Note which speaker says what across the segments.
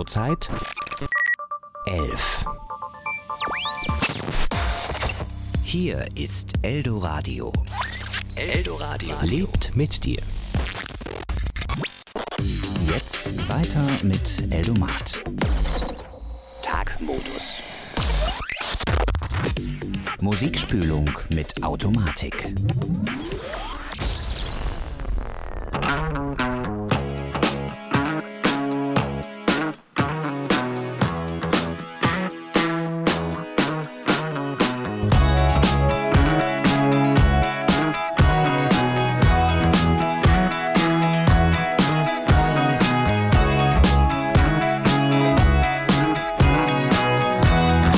Speaker 1: Uhrzeit 11.
Speaker 2: Hier ist Eldoradio.
Speaker 1: Eldoradio lebt mit dir. Jetzt weiter mit Eldomat. Tagmodus. Musikspülung mit Automatik.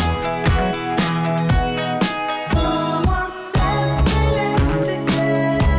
Speaker 3: Someone said we live together.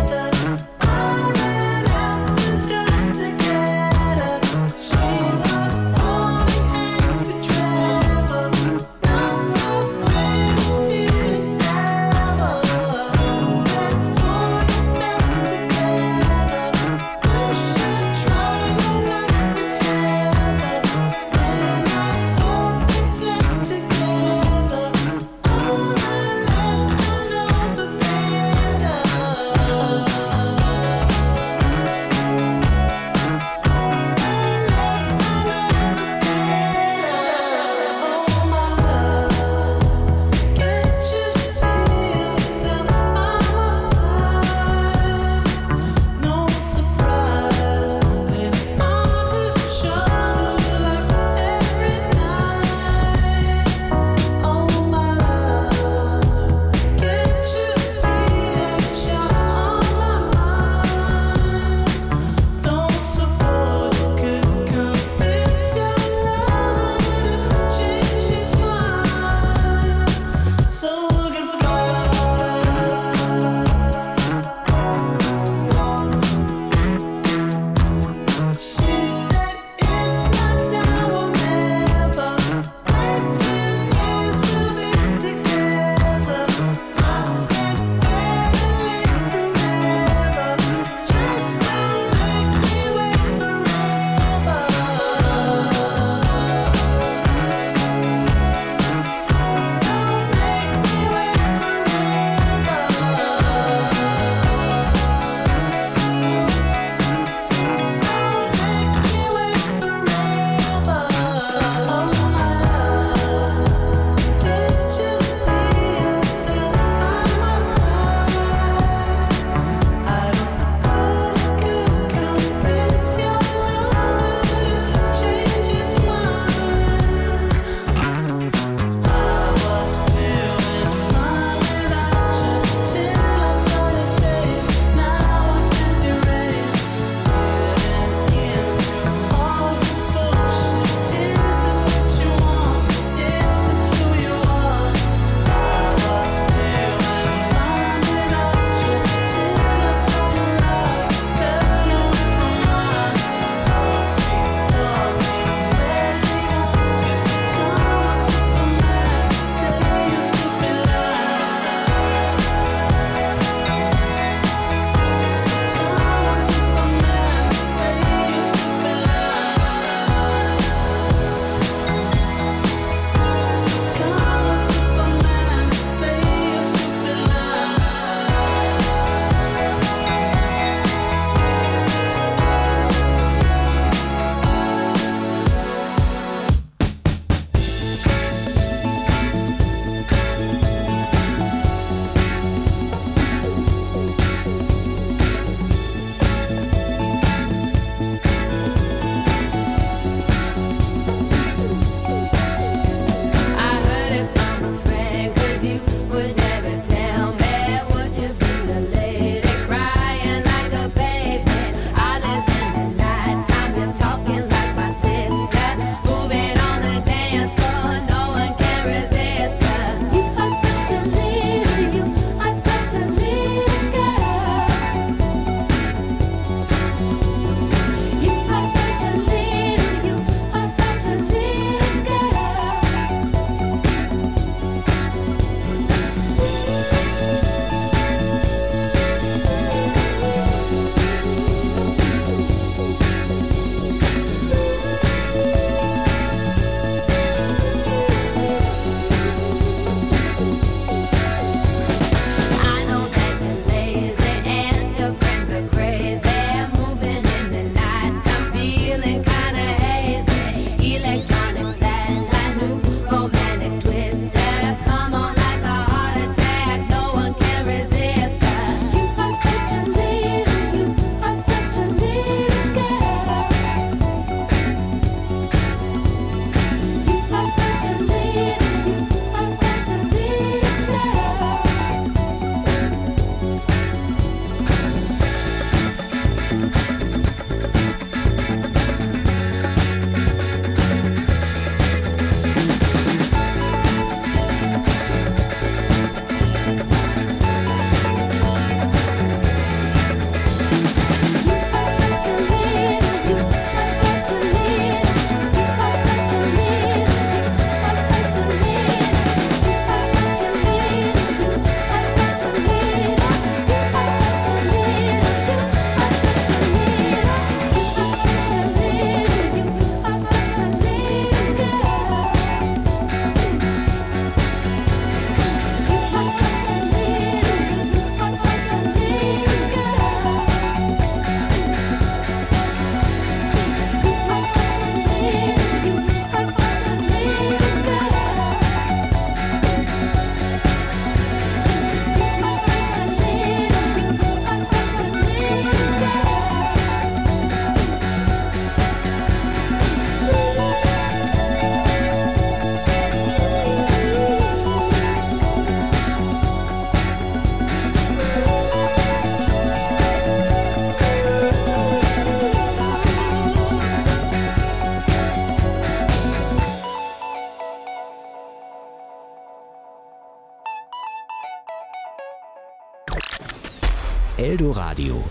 Speaker 1: Eldoradio.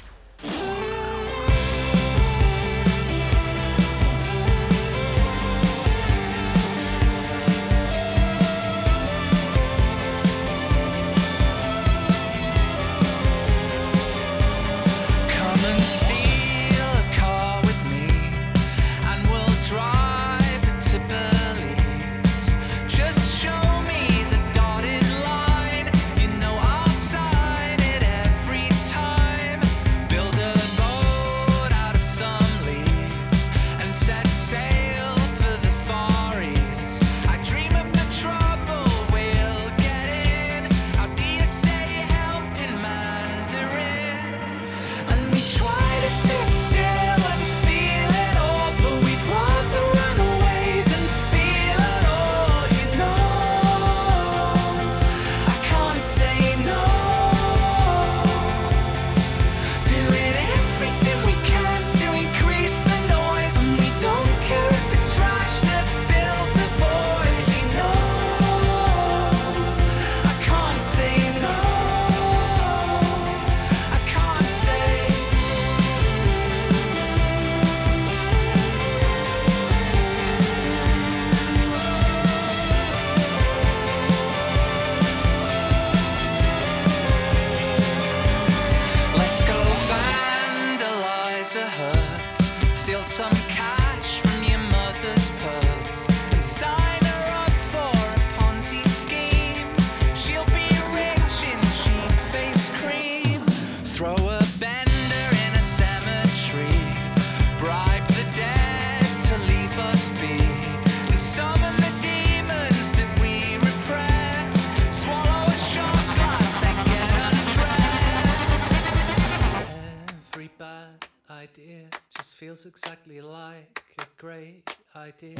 Speaker 3: Exactly like a great idea.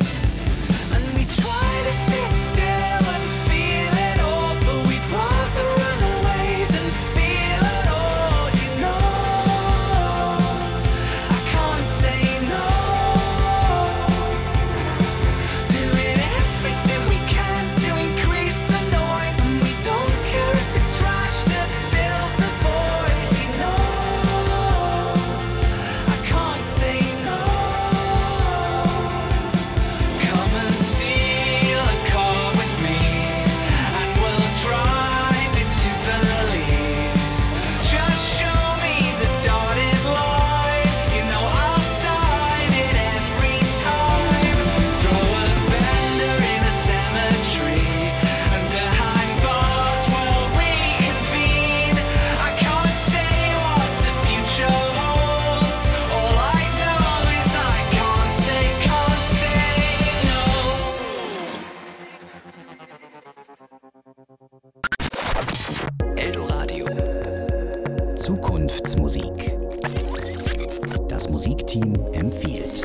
Speaker 4: And we try to sit still and feel it all, but we'd rather run away than feel it all, you know. I can't say no. Doing everything we can to increase the noise, and we don't care if it's trash that fills the void, you know. I can't say no. Come and steal a car with me, and we'll drive it to Belize. Just show me the dotted line, you know I'll sign it every time. Throw a bender in a cemetery, and behind bars we'll reconvene. I can't say what the future holds. All I know is I can't say no.
Speaker 1: Eldoradio. Zukunftsmusik. Das Musikteam empfiehlt.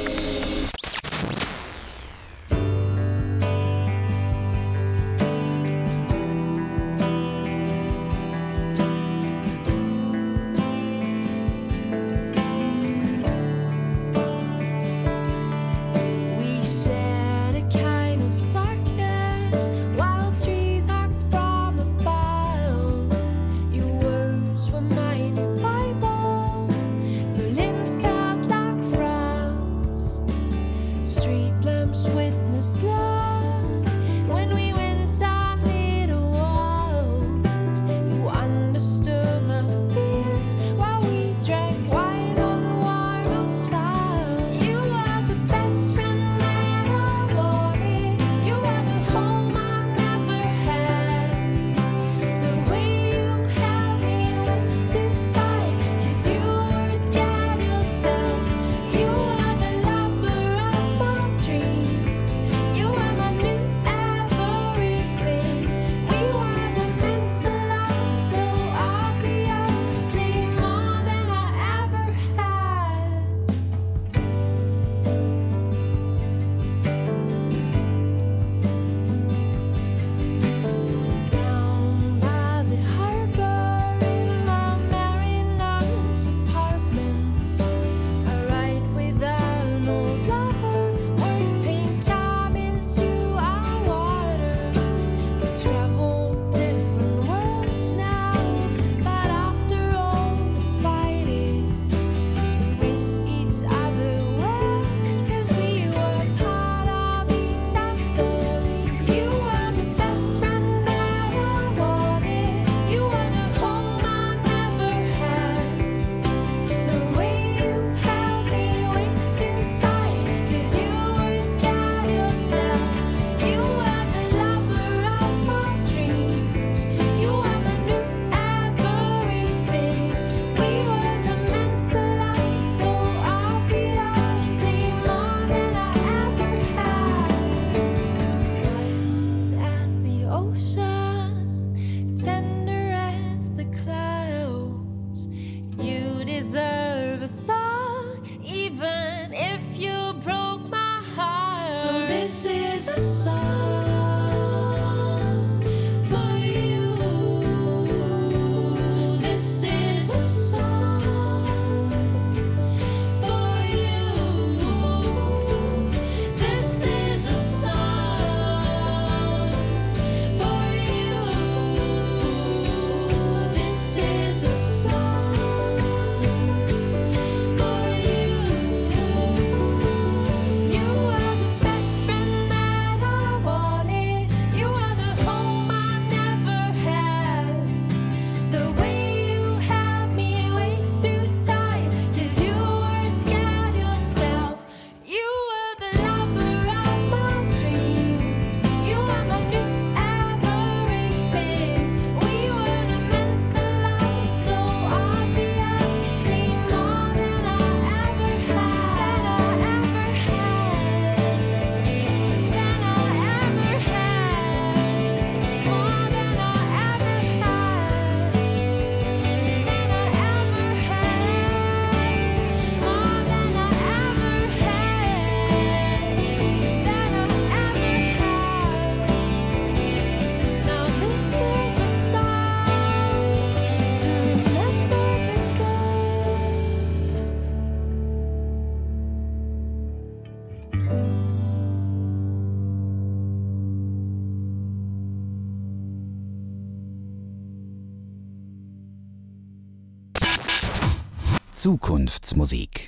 Speaker 5: We shed a kind of darkness, wild trees knocked from above. Your words were mine in Bible. Berlin felt like France. Street lamps witnessed love. When we went on little walks, you understood my fears while we drank wine on Wardo's fire. You are the best friend that I wanted. You are the home I never had. The way you held me way too tight, 'cause you were scared yourself. You are the lover of my dreams. You is a song for you. This is a song for you. This is a song for you. This is a song for you. You are the best friend that I wanted. You are the home I never had. The way you held me way too tight, 'cause you were scared yourself. You were the lover of my dreams. You are my new everything. We were meant to love so obviously, more than I ever had. Than I ever had. More than I ever had. Than I ever had. More than I ever had. Than I ever had. Now this is a song to remember the good.
Speaker 1: Zukunftsmusik.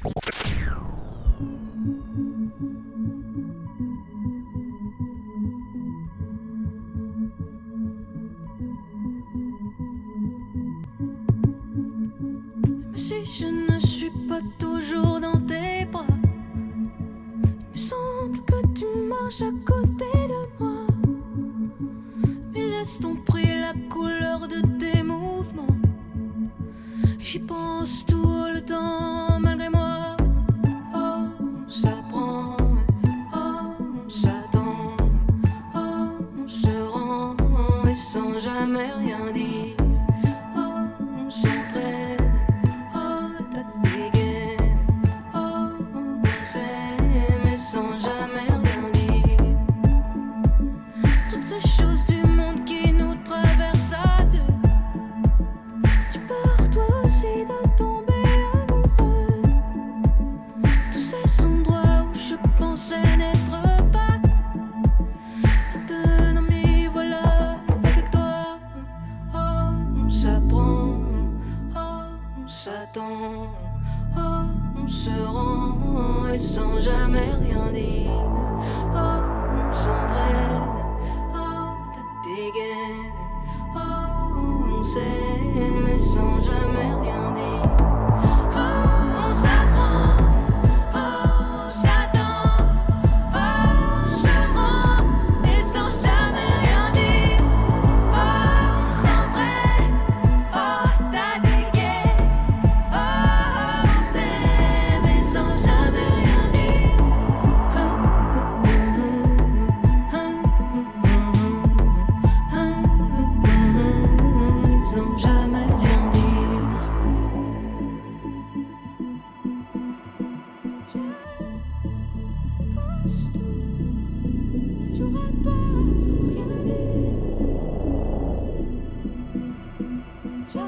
Speaker 5: Mais si je ne suis pas toujours dans tes bras, il me semble que tu marches à côté de moi. Mais laisse tomber la couleur de tes mouvements. J'y pense tout le temps malgré moi. Oh, ça prend, oh, ça tend, oh, on se rend et sans jamais rien dire. Oh, on s'entraîne, oh, t'as des gaines. Oh, on s'aime et sans jamais rien dire. Toutes ces choses du monde qui nous traversent à deux. Tu pars toi aussi de tomber amoureux. Tous ces endroits où je pensais n'être pas. Maintenant m'y voilà avec toi. Oh, on s'apprend, oh, on s'attend, oh, on se rend et sans jamais rien dire. Oh, on s'entraîne, oh, t'as des gaines. Oh, on s'aime mais sans jamais rien dire. Oh, on s'apprend, oh, on s'attend, oh, on se rend et sans jamais rien dire. Oh, on s'entraîne, oh, t'as des gaines. Oh, on s'aime mais sans jamais rien dire. Sans jamais rien dire. Je pense tout les jours à toi sans rien dire. Je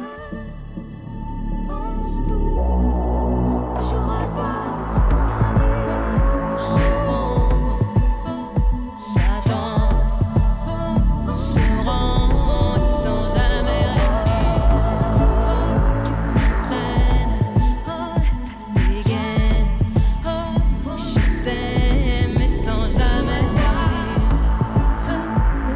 Speaker 5: pense tout les jours à toi sans rien dire. Je prends, oh, j'attends, oh, on se rend sans jamais rien dire. Oh, tu m'entraînes, oh, t'as des gaines. Oh, je t'aime mais sans jamais rien dire.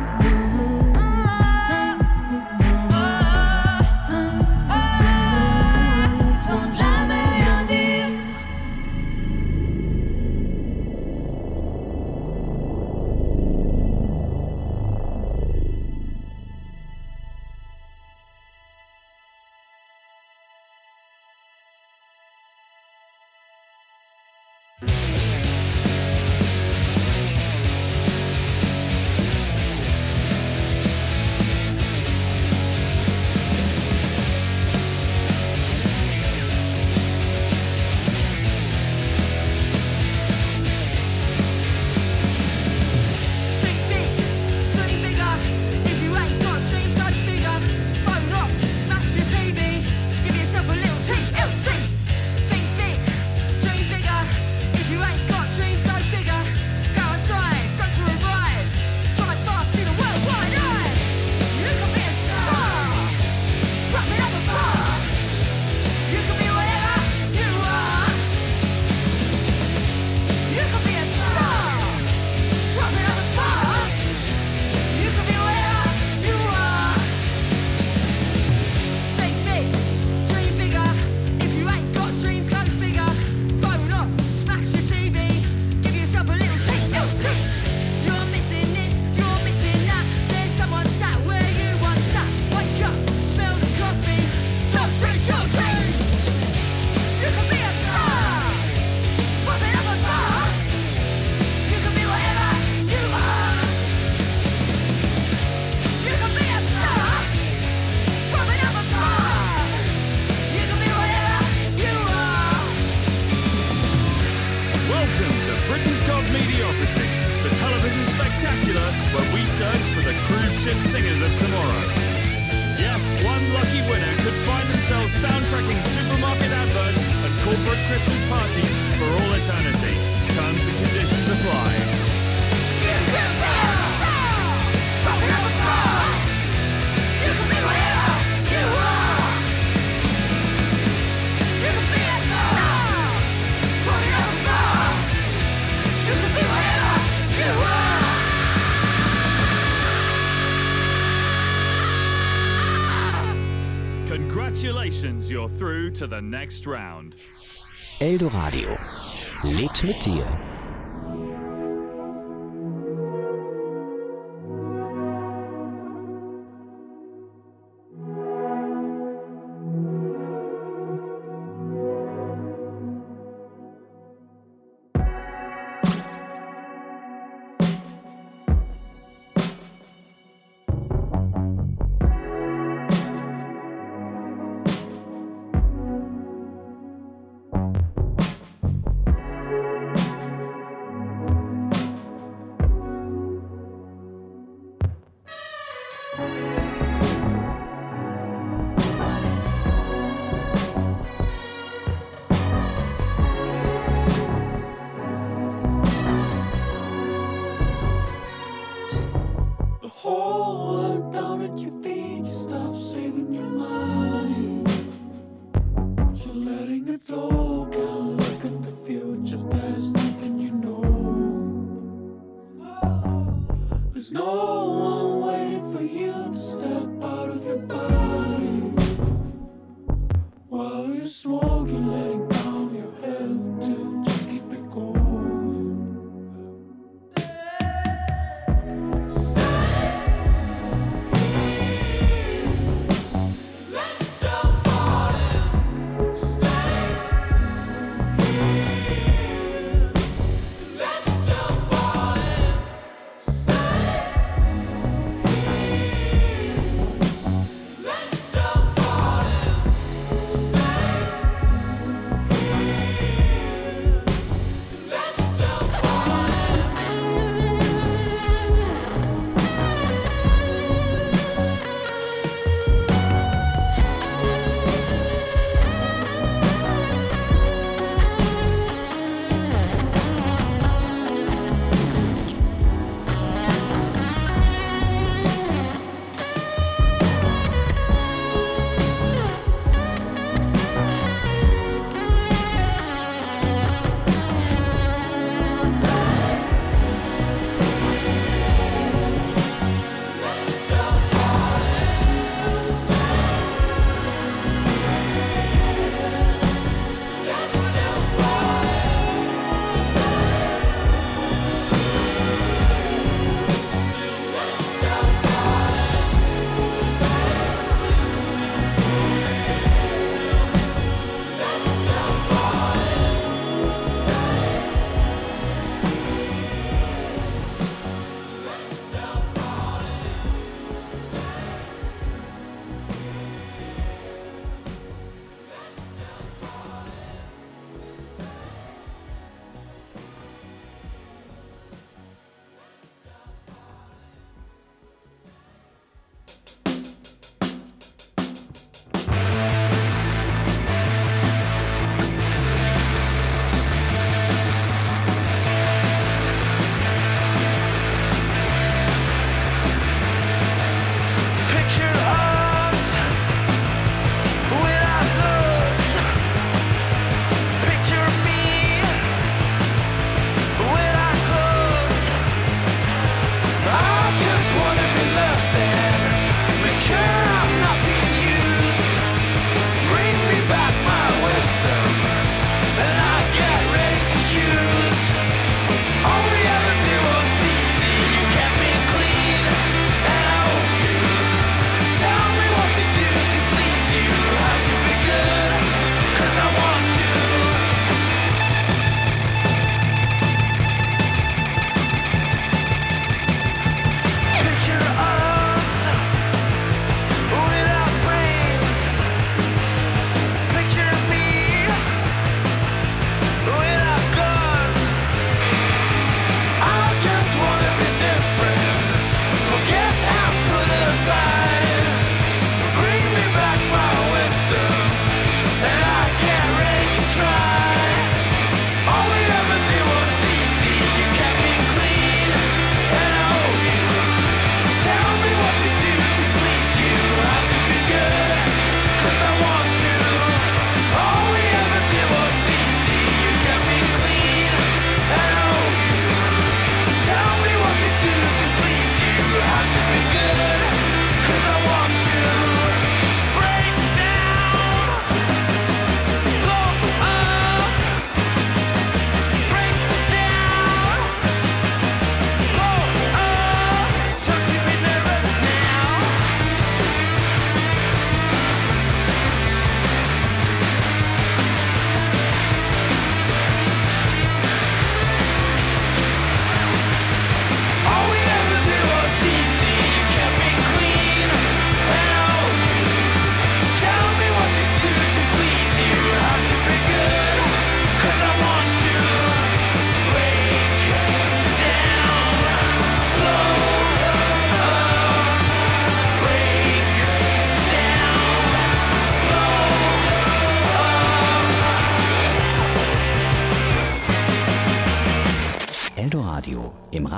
Speaker 6: flagship singers of tomorrow. Yes, one lucky winner could find themselves soundtracking supermarket adverts and corporate Christmas parties for all eternity. Terms and conditions apply.
Speaker 7: You can be a star from heaven far. You can be whatever you are. You can be a star from heaven far. You can be whatever you are.
Speaker 6: Congratulations, you're through to the next round.
Speaker 1: Eldoradio lebt mit dir.
Speaker 7: Let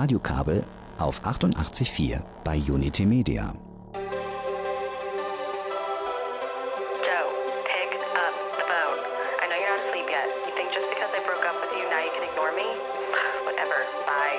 Speaker 2: Radiokabel auf 88.4 bei Unity Media.
Speaker 8: Joe, pick up the phone. I know you're not asleep yet. You think just because I broke up with you now you can ignore me? Whatever. Bye.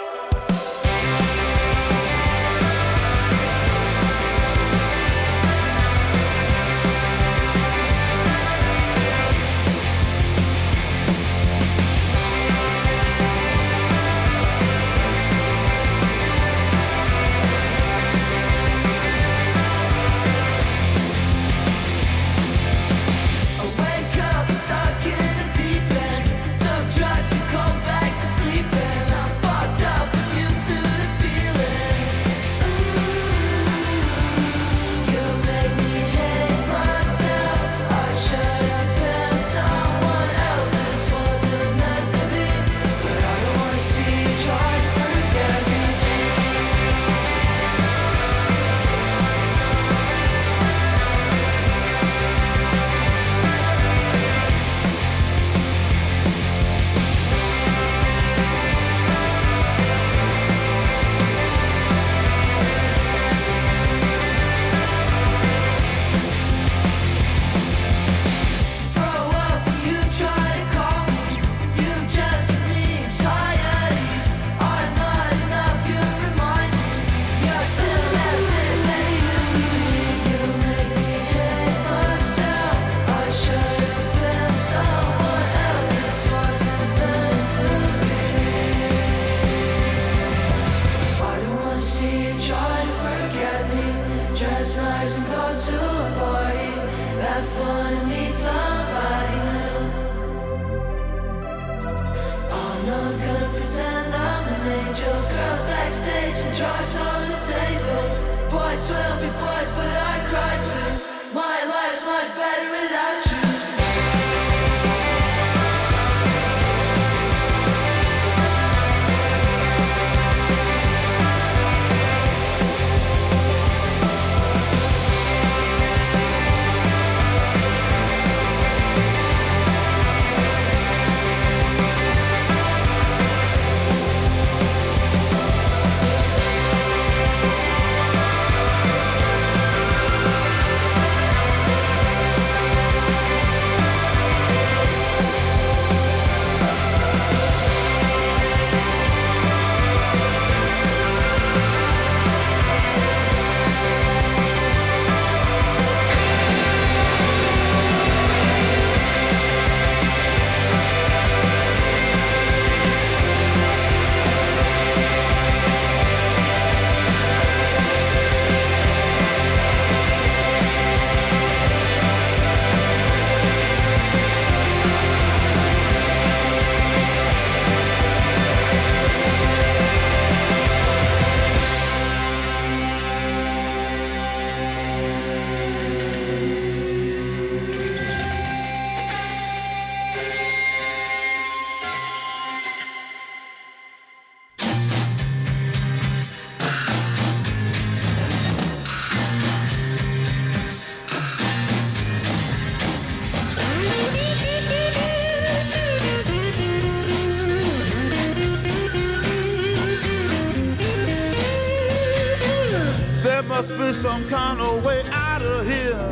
Speaker 9: Must be some kind of way out of here.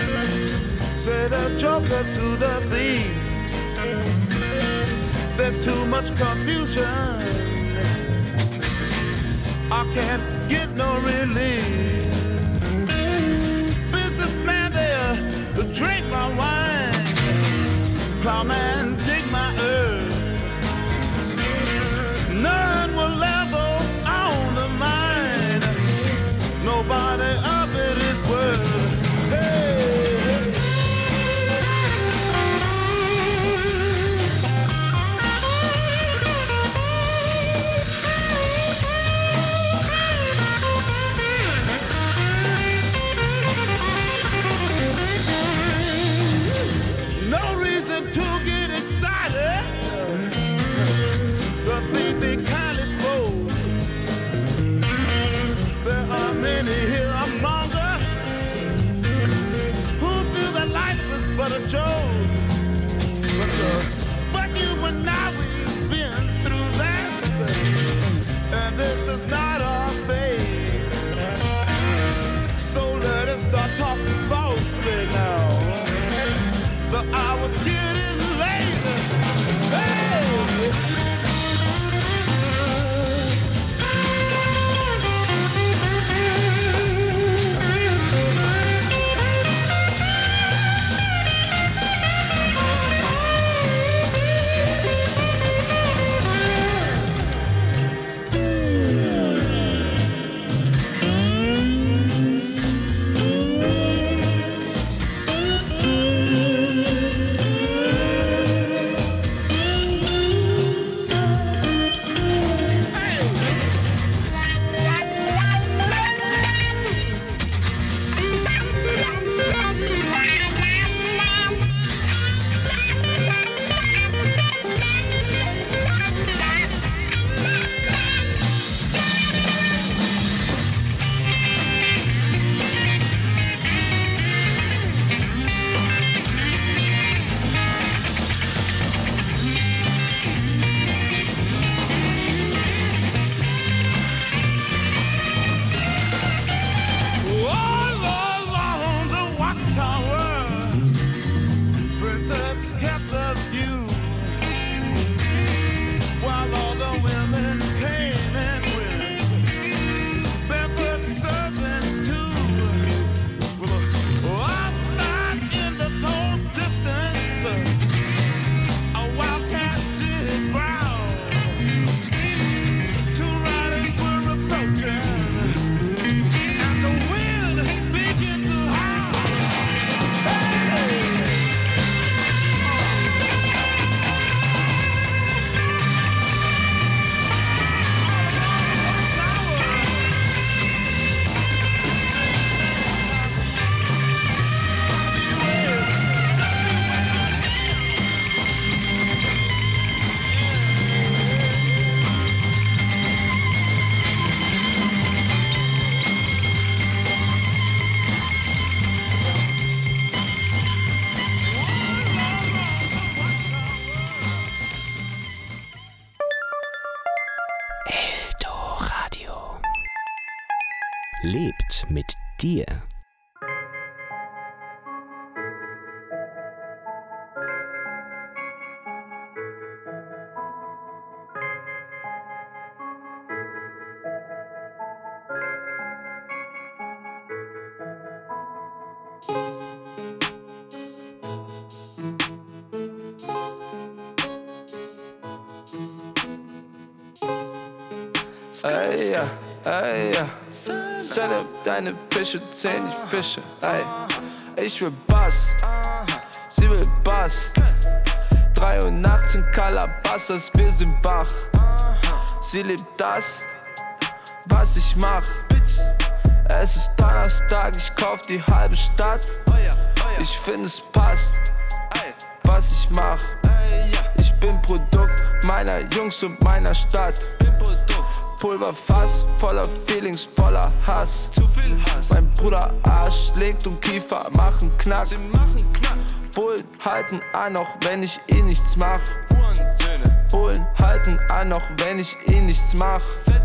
Speaker 9: Say the joker to the thief. There's too much confusion. I can't get no relief. Businessman there, drink my wine. Plowman, dig my earth. None will level on the mine. Nobody of it is worth. Hey. No reason to get excited. The thief be kindly spoke. There are many here among us who feel that life is but a joke. But you and I, we've been through that, and this is not our fate. So let us start talking falsely now. The hour's getting late. Hey!
Speaker 1: Lebt mit dir.
Speaker 10: Ey, ja, ey, ja. Sende deine Fische, zähl nicht Fische, ey. Ich will Bass, sie will Bass. 3 Uhr nachts in Calabasas, wir sind wach. Sie liebt das, was ich mach. Es ist Donnerstag, ich kauf die halbe Stadt. Ich find es passt, was ich mach. Ich bin Produkt meiner Jungs und meiner Stadt. Pulverfass, voller Feelings, voller Hass. Mein Bruder Arsch legt und Kiefer machen Knack. Bullen halten an, auch wenn ich nichts mach. Bullen halten an, auch wenn ich nichts mach.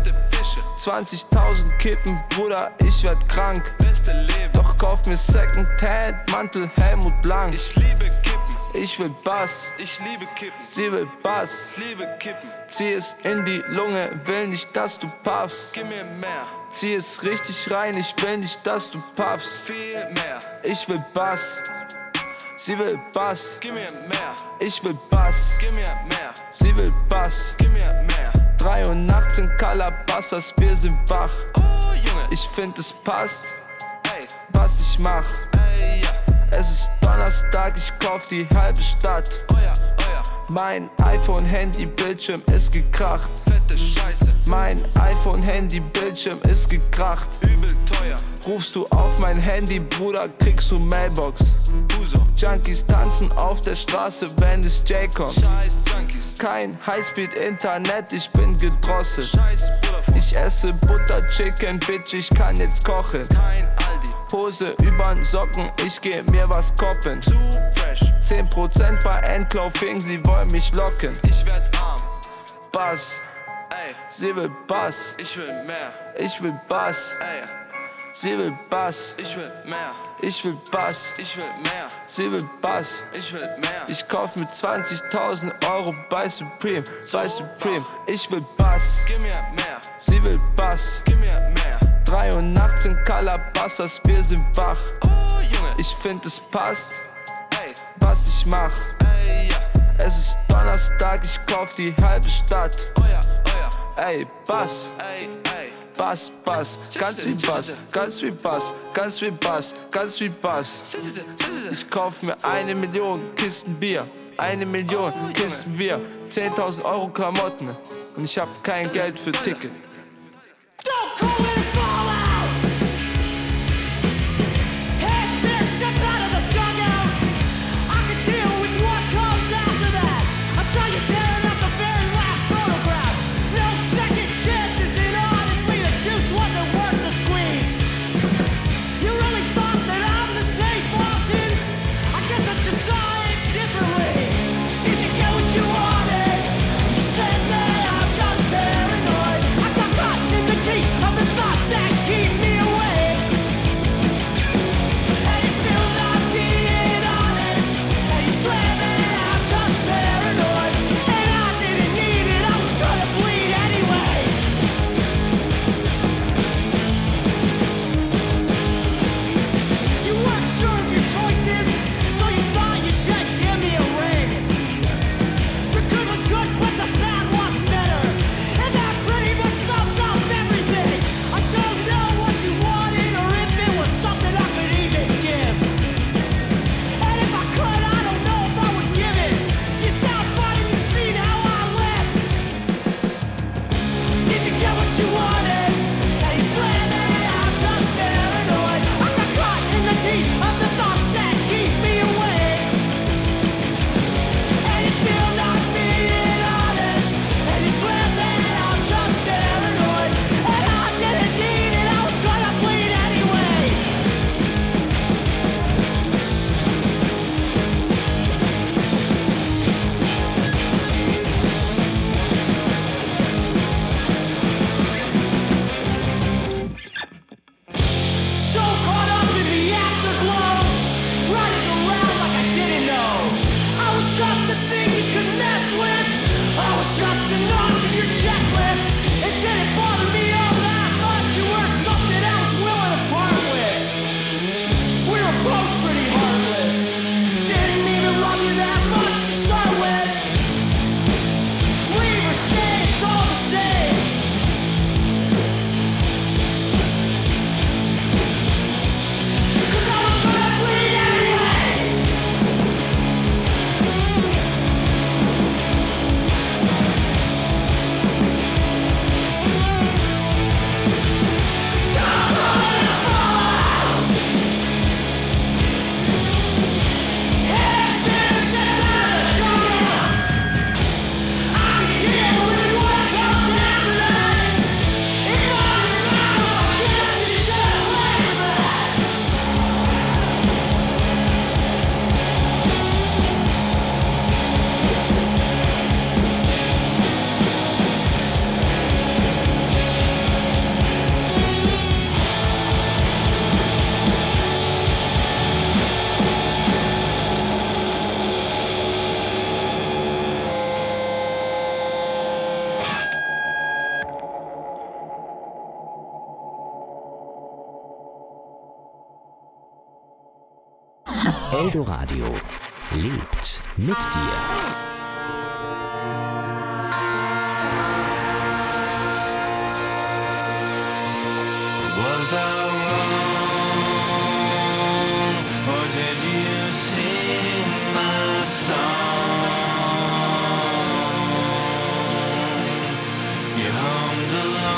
Speaker 10: 20.000 Kippen, Bruder, ich werd krank. Doch kauf mir Secondhand, Mantel, Helmut Lang. Ich liebe Kippen. Ich will Bass, ich liebe Kippen. Sie will Bass, ich liebe Kippen. Zieh es in die Lunge, will nicht, dass du puffst. Gib mir mehr. Zieh es richtig rein, ich will nicht, dass du puffst. Viel mehr. Ich will Bass, sie will Bass. Gib mir mehr. Ich will Bass, gib mir mehr. Sie will Bass, gib mir mehr. 3 Uhr nachts in Calabasas, wir sind wach. Oh, Junge. Ich find es passt, ey, was ich mach. Ey, ja. Es ist Donnerstag, ich kauf die halbe Stadt. Mein iPhone-Handy-Bildschirm ist gekracht. Fette Scheiße. Mein iPhone-Handy-Bildschirm ist gekracht. Übel teuer. Rufst du auf mein Handy, Bruder, kriegst du Mailbox. Uso. Junkies tanzen auf der Straße, wenn es Jay kommt. Scheiß Junkies. Kein Highspeed-Internet, ich bin gedrosselt. Scheiß ich esse Butter, Chicken, Bitch, ich kann jetzt kochen. Kein Aldi. Hose übern Socken, ich geh mir was koppen. Zu fresh. 10% bei Endclaw Fing, sie wollen mich locken. Ich werd arm. Bass, ey, Sie will Bass,
Speaker 11: ich will mehr.
Speaker 10: Ich will Bass,
Speaker 11: Ey,
Speaker 10: sie will Bass,
Speaker 11: ich will mehr.
Speaker 10: ich will Bass,
Speaker 11: Ich will mehr.
Speaker 10: sie will Bass.
Speaker 11: Ich will mehr.
Speaker 10: Ich kauf mit 20.000 Euro bei Supreme, bei Supreme. Ich will Bass,
Speaker 11: Gib mir mehr.
Speaker 10: sie will Bass.
Speaker 11: Gib mir mehr.
Speaker 10: 3 Uhr nachts in Calabasas, wir sind wach.
Speaker 11: Oh, Junge.
Speaker 10: Ich find es passt,
Speaker 11: Ey,
Speaker 10: was ich mach.
Speaker 11: ey, ja.
Speaker 10: Es ist Donnerstag, ich kauf die halbe Stadt.
Speaker 11: Oh ja, oh ja.
Speaker 10: Ey, Bass,
Speaker 11: Ey, ey.
Speaker 10: Bass, Bass, ganz viel Bass, ganz viel Bass, ganz viel Bass, ganz viel Bass. Ich kauf mir 1 Million Kisten Bier, 1 Million Kisten Bier, 10.000 Euro Klamotten und ich hab kein Geld für Ticket.
Speaker 7: Don't call it a fallout. Heads been step out of the dugout. I can deal with what comes after that. I saw you tearing up the very last photograph. No second chances, and honestly, the juice wasn't worth the squeeze. You really thought that I'm the safe option? I guess I just saw it differently. Did you get what you wanted? You said that I'm just paranoid. I got caught in the teeth of the thoughts that keep me awake. And you're still not being honest. And you swear that I'm just paranoid. And I didn't need it, I was gonna bleed anyway. You weren't sure of your choices, so you thought you should give me a ring. The good was good, but the bad was better. And that pretty much sums up everything. I don't know what you wanted or if it was something I could even give. And if I could, I don't know if I would give it. You sound fine and you've seen how I live. Did you get what you wanted? And you swear that I'm just paranoid. I got caught in the teeth of the thoughts that keep me awake. And you're still not being honest. And you swear that I'm just paranoid. And I didn't need it, I was gonna bleed anyway. So caught up in the afterglow, running around like I didn't know. I was just a thing you could mess with. I was just a notch in your checklist. It didn't bother me all that much. You were something I was willing to part with. We were both pretty heartless. Didn't even love you that much to start with. Leave or stay, it's all the same. 'Cause I was gonna bleed anyway. Don't call it a fallout. Heads been set out of the dugout. I can deal with what comes after that. If I remember, I guess you should learn that.
Speaker 2: Eldoradio lebt mit dir.
Speaker 4: Was I wrong, or did you sing my song? You hummed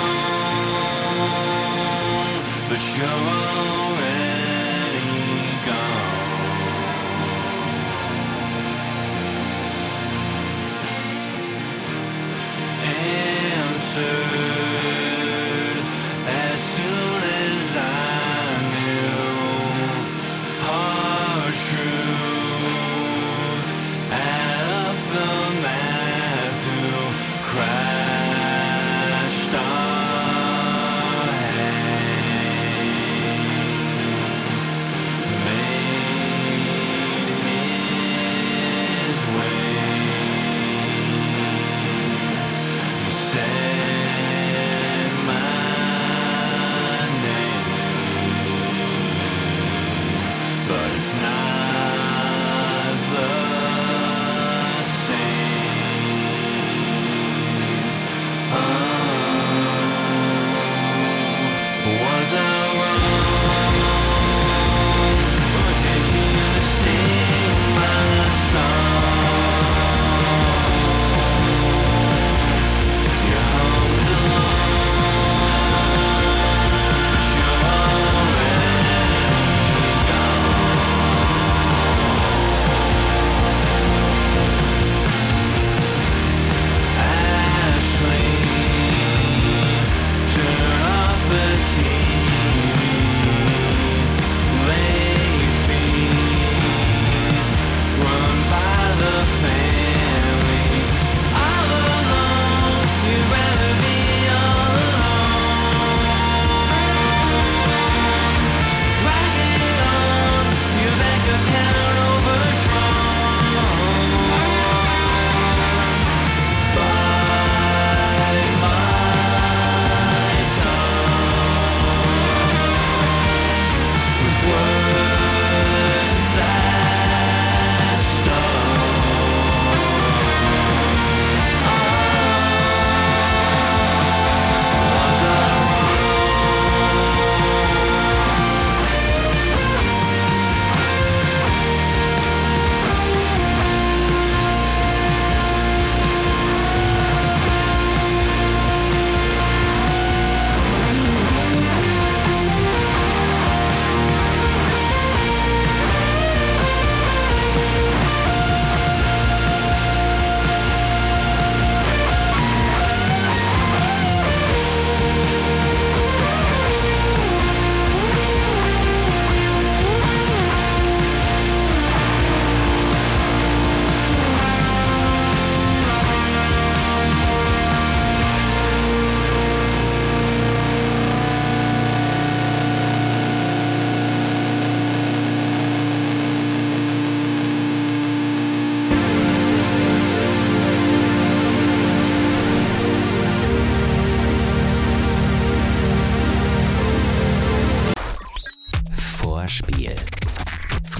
Speaker 4: along, but you're already gone. Answered as soon as I knew hard truth. Add up the math, who crashed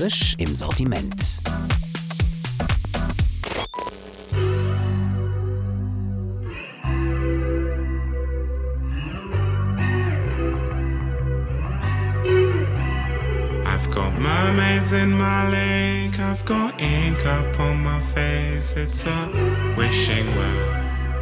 Speaker 2: Frisch im Sortiment.
Speaker 12: I've got mermaids in my lake, I've got ink up on my face, it's a wishing well.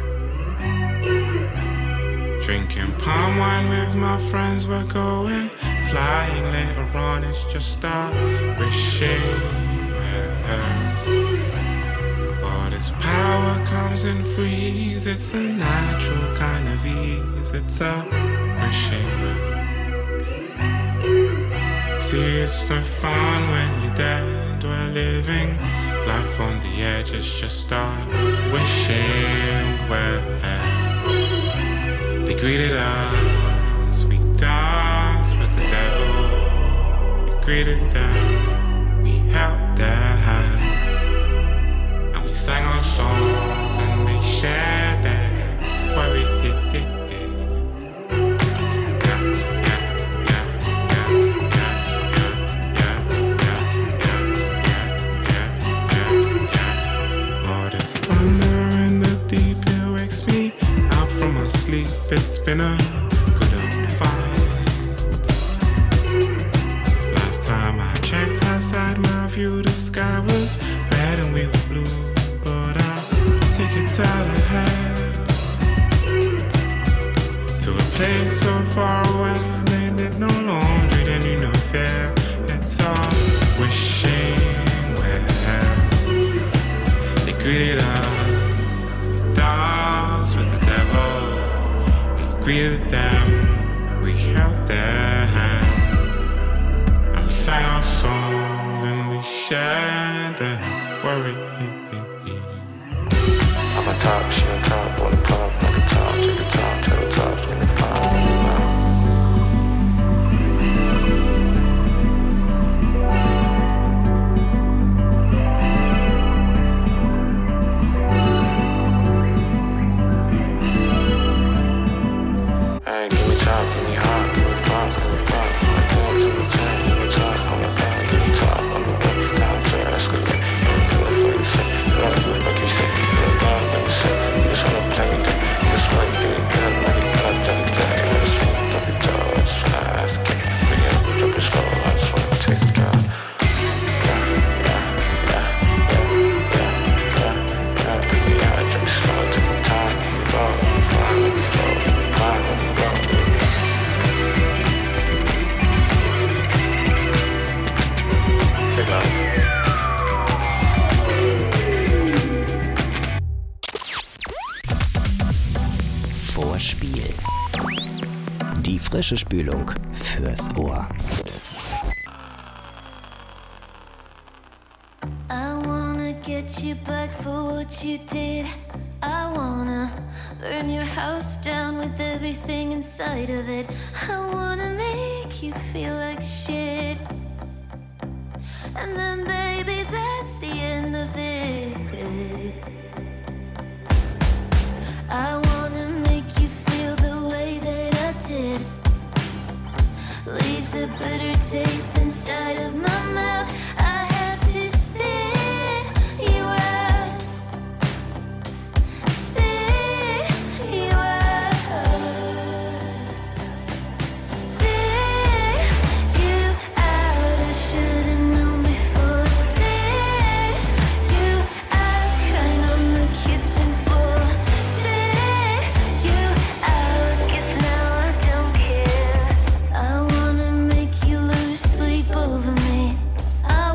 Speaker 12: Drinking palm wine with my friends, we're going flying later on, it's just a wishing well. All this power comes in freeze, it's a natural kind of ease, it's a wishing well. See, it's no fun when you're dead. We're living life on the edge. It's just a wishing well. They greeted us. We danced with the devil. We greeted them. We held their hand. And we sang our songs and they shared their worry. It's been a good old fight. Last time I checked outside my view, the sky was red and we were blue. But I'll take it out ahead to a place so far away. They did no laundry, they knew no fear. It's all wishing well. They greeted us, dance with the devil. Greeted them, we held their hands, and we sang our songs and we shared their worry. I'm on top, she on top, wanna puff like a top, take a top, till the top, when they find me now.
Speaker 2: Vorspiel. Die frische Spülung fürs Ohr.
Speaker 5: I wanna get you back for what you did. I wanna burn your house down with everything inside of it. I wanna make you feel like shit. And then baby, that's the end of it. I wanna make you feel the way that I did. Leaves a bitter taste inside of my mouth. I have to spit you out. Spit you out. Spit you out. I should've known before. Spit you out. Crying on the kitchen floor. Spit you out. 'Cause now I don't care. I wanna make you lose sleep over me. I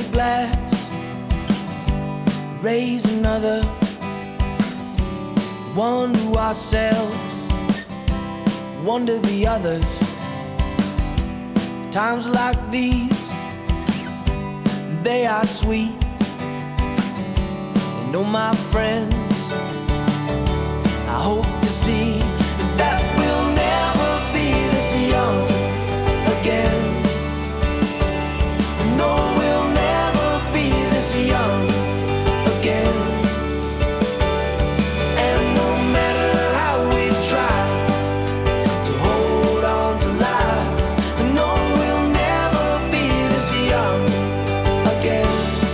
Speaker 13: a glass, raise another, wonder ourselves, wonder the others. Times like these, they are sweet. And oh my friends, I hope you see that we'll never be this young again. No, we'll never be this young again. And no matter how we try to hold on to life, no, we'll never be this young again.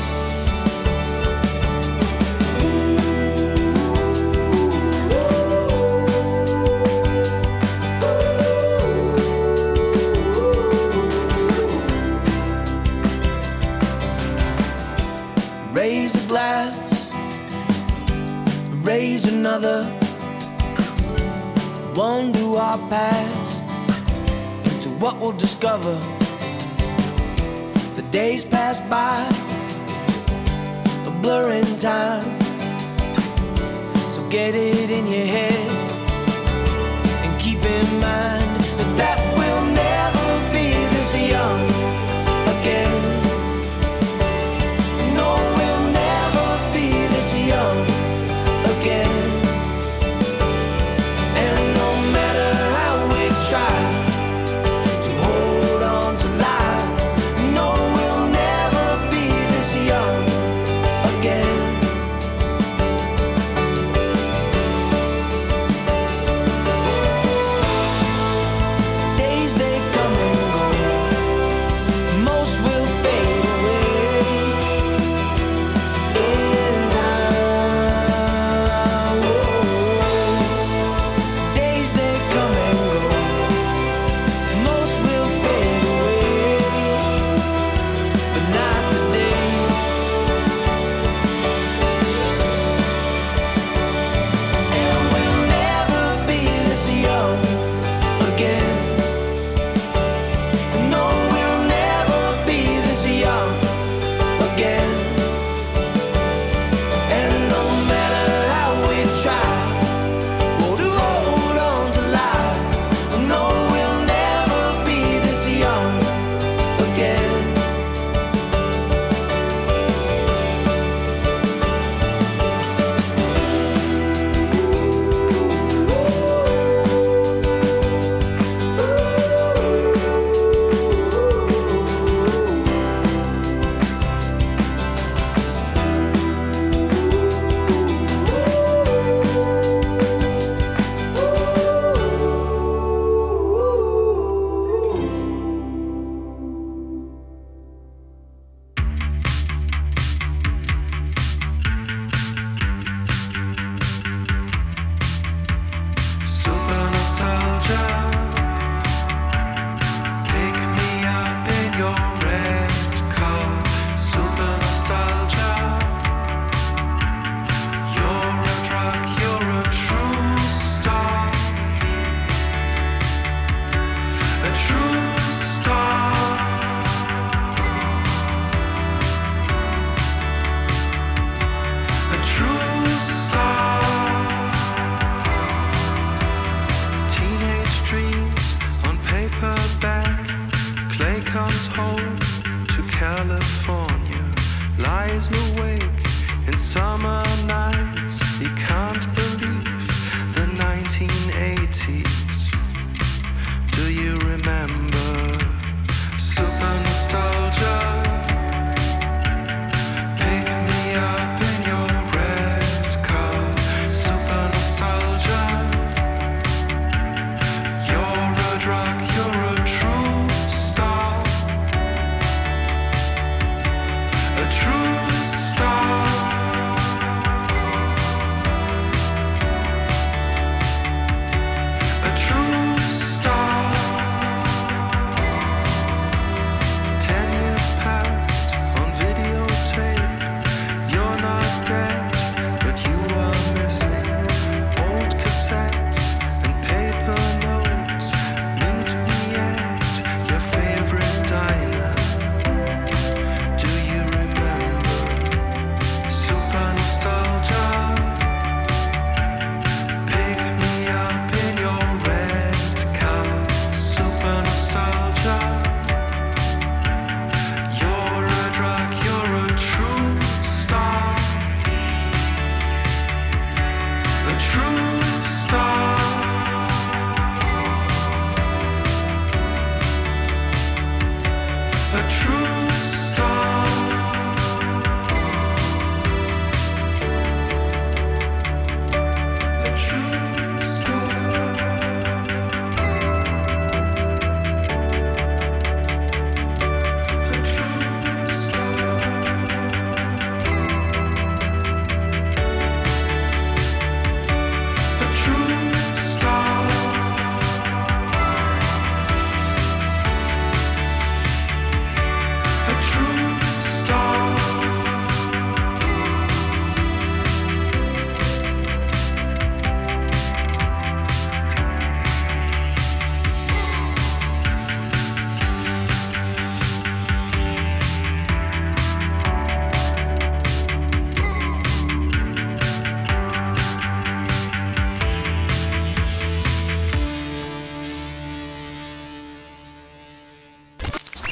Speaker 13: Raise a glass, raise another, wonder our past into what we'll discover. The days pass by, a blur in time. So get it in your head and keep in mind that we'll never be this young again. No, we'll never be this young again. And no matter how we try to hold on to life, no, we'll never be this young again. Days they come and go, most will fade away in time. Days they come and go, most will fade away, but not today. And we'll never be this young again. No, we'll never be this young again. And no matter how we try, oh, to hold on to life, no, we'll never be this young again.
Speaker 14: Super nostalgia. Pick me up in your red car. Super nostalgia. You're a drug, you're a true star. A true star. A true star. Teenage dreams on paperback. Clay comes home to California. Lies awake in summer nights. He can't believe the 1980s. Do you remember? Super nostalgia. Pick me up in your red car. Super nostalgia. You're a drug, you're a true star. A true star.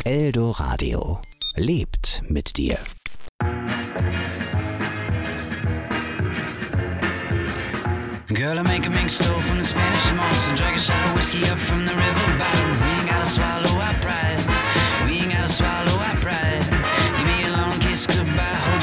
Speaker 2: Eldoradio. Lebt mit dir.
Speaker 15: Girl, I make a mixed dough from the Spanish moss and drag a shot of whiskey up from the river bottom.